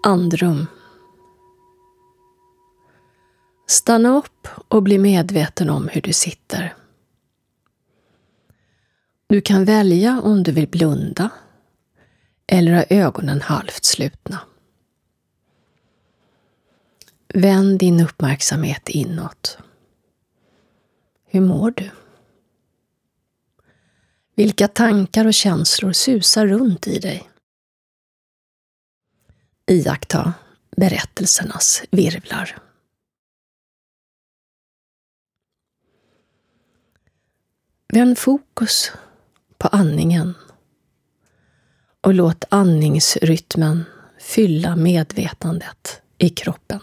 Andrum. Stanna upp och bli medveten om hur du sitter. Du kan välja om du vill blunda eller ha ögonen halvt slutna. Vänd din uppmärksamhet inåt. Hur mår du? Vilka tankar och känslor susar runt i dig? Iaktta berättelsernas virvlar. Vänd fokus på andningen och låt andningsrytmen fylla medvetandet i kroppen.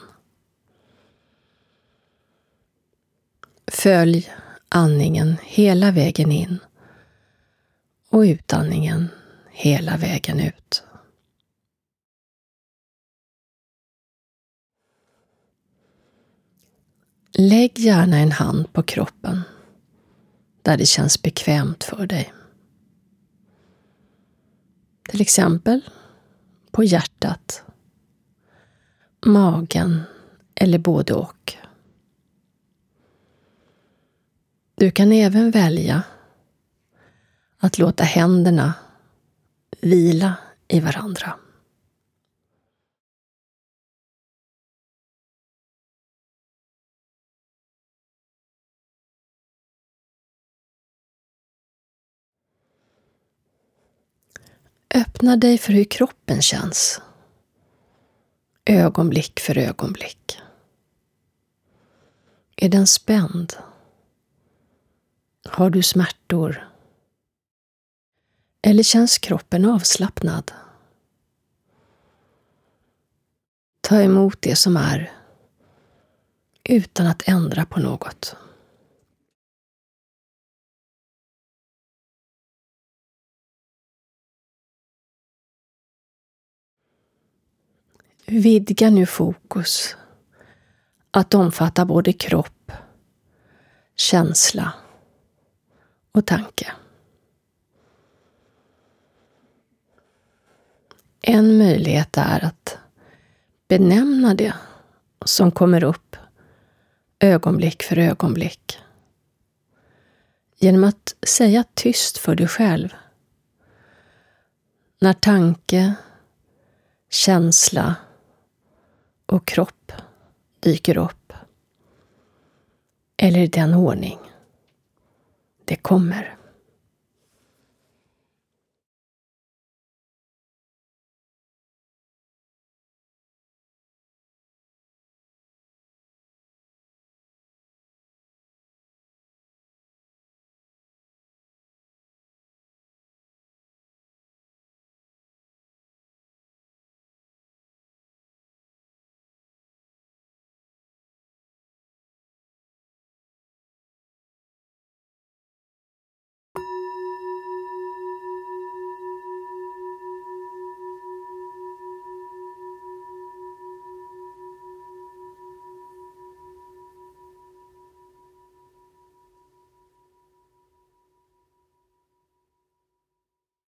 Följ andningen hela vägen in och utandningen hela vägen ut. Lägg gärna en hand på kroppen där det känns bekvämt för dig. Till exempel på hjärtat, magen eller både och. Du kan även välja att låta händerna vila i varandra. Öppna dig för hur kroppen känns. Ögonblick för ögonblick. Är den spänd? Har du smärtor? Eller känns kroppen avslappnad? Ta emot det som är utan att ändra på något. Vidga nu fokus att omfatta både kropp, känsla och tanke. En möjlighet är att benämna det som kommer upp ögonblick för ögonblick. Genom att säga tyst för dig själv. När tanke, känsla och kropp dyker upp. Eller i den ordning det kommer.